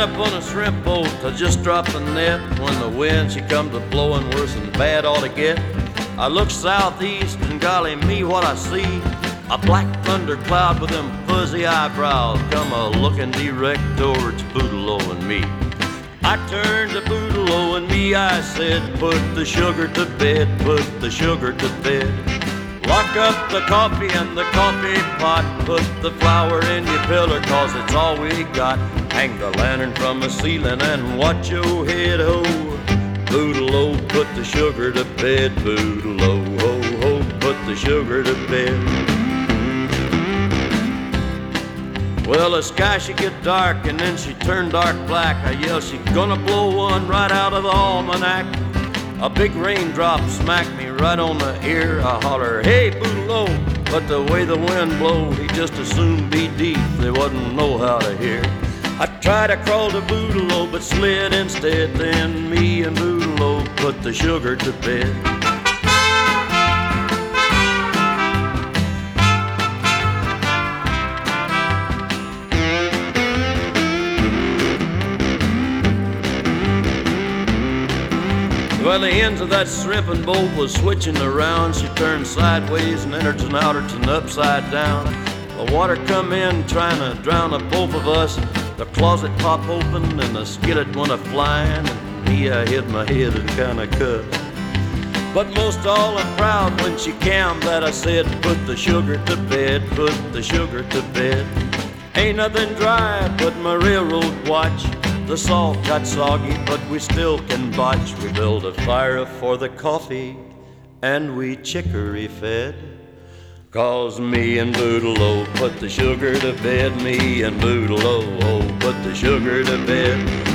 Got up on a shrimp boat, I just dropped the net. When the wind, she comes a-blowing worse than bad ought to get. I look southeast and golly me what I see. A black thundercloud with them fuzzy eyebrows come a-looking direct towards Boodle-O and me. I turned to Boodle-O and me, I said, put the sugar to bed, put the sugar to bed. Lock up the coffee and the coffee pot, put the flour in your pillar, cause it's all we got. Hang the lantern from the ceiling and watch your head, ho. Boodle-O, put the sugar to bed, Boodle-O, ho, ho, put the sugar to bed. Well, the sky, she get dark and then she turned dark black. I yell, she gonna blow one right out of the almanac. A big raindrop smacked me right on the ear. I holler, hey, Boodle-O, but the way the wind blow, he just as soon be deep, they wouldn't know how to hear. I tried to crawl to Boodle-O, but slid instead. Then me and Boodle-O put the sugar to bed. Well, the ends of that shrimping boat was switching around. She turned sideways and entered and outards and upside down. The water come in trying to drown the both of us. The closet popped open and the skillet went a-flying. And me, I hid my head and kinda cussed. But most all I'm proud when she cammed that I said, put the sugar to bed, put the sugar to bed. Ain't nothing dry but my railroad watch. The salt got soggy, but we still can botch. We build a fire for the coffee, and we chicory fed. Cause me and Boodle-O put the sugar to bed. Me and Boodle-O put the sugar to bed.